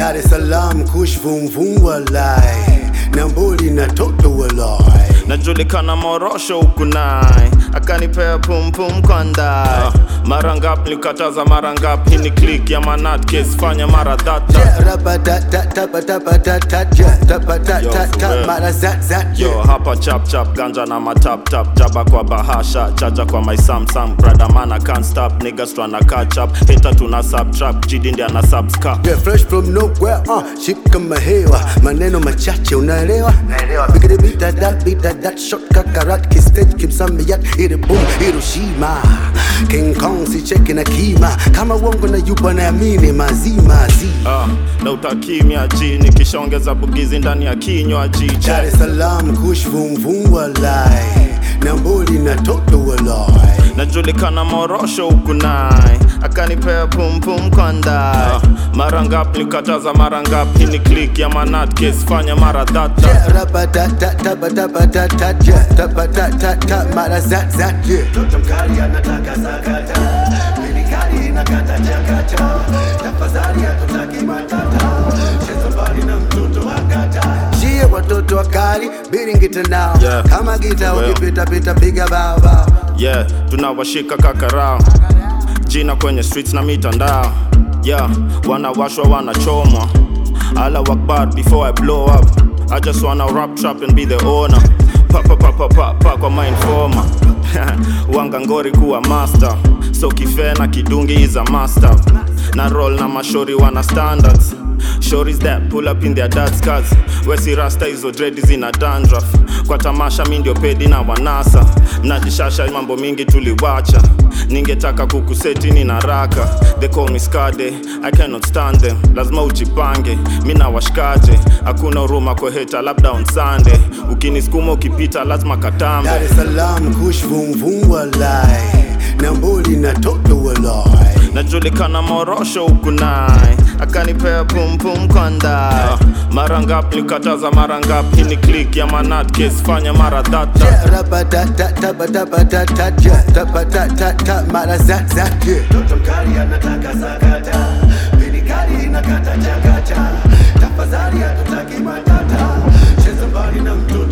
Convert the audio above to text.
Dar es Salaam kush vum vum walai, Namboli na toto walai. Najulikana morosho ukunai, akanipea pum pum kwa ndai. Mara ngapi nilikataza, mara ngapi hii ni click ya manat case fanya mara data. Mara zat. Yo hapa chap chap ganja na matap tap, jaba kwa bahasha, chaja kwa my Samsung. Brother man I can't stop, niggas tryna catch up, hater tuna subtract, jidi ndi ana subscribe. Yeah, fresh from nowhere, ship kama hewa, maneno machache unaelewa? Bigger beat that shot kakarat, kiss stage keep some yak, hit it boom, Hiroshima. King Kong si cheki na kima, kama uongo na yupo naamini mazima zi. Na utakimya ji, nikishaongeza bugizi ndani ya kinywaji. Dar es Salaam kush vum vum walai, Namboli na toto walai. Najulikana morosho ukunai, akanipea pum pum kwa ndai. Mara ngapi nilikataza, mara ngapi hii ni click ya manat case fanya mara data. Mara zat. Toto mkali anataka sakata, mini kali inakata chakata, tafadhali hatutaki matata, cheza mbali na mtoto wakata. Shie watoto wakali, biringita nao, yeah. Kama gita ukipita pita piga baba. Yeah, tunawashika kakarao, jina kwenye streets na mitandao. Yeah, wanawashwa wanachomwa, Alla wakbar before I blow up. I just wanna rap trap and be the owner. Pa kwa my informer. Wanga ngori kuwa master, so kifena kidungi is a master. Na roll na mashori wana standards, shories that pull up in their dad's cars. Wesi rasta hizo dread zina dandruff, kwa tamasha mi ndio pedi na wanasa. Mnajishasha mambo mingi tuliwacha, ningetaka kukuseti nina raka. They call me Skade, I cannot stand them, lazima ujipange, mina washikaje. Hakuna huruma kwa heta labda on Sunday, ukiniskuma ukipita lazima katambe. Dar es Salaam kush vum vum walai, Namboli na toto walai. Najulikana morosho ukunai, akanipea pum pum kwa ndai. Mara ngapi nilikataza, mara ngapi hii ni click ya manat case fanya mara data. Mara zat. Toto mkali anataka sakata, mini kali inakata chakata, tafadhali hatutaki matata, cheza mbali na mtoto.